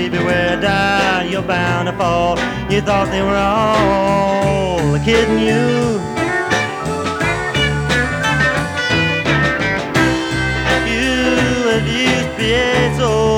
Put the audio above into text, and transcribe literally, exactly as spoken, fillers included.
beware, die, you're bound to fall. You thought they were all kidding you. You used to be so